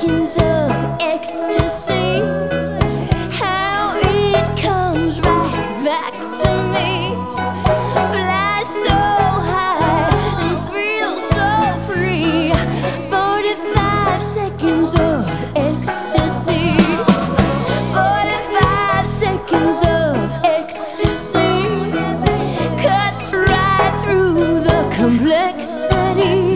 seconds of ecstasy, how it comes right back to me. Fly so high and feel so free. 45 seconds of ecstasy. 45 seconds of ecstasy cuts right through the complexity.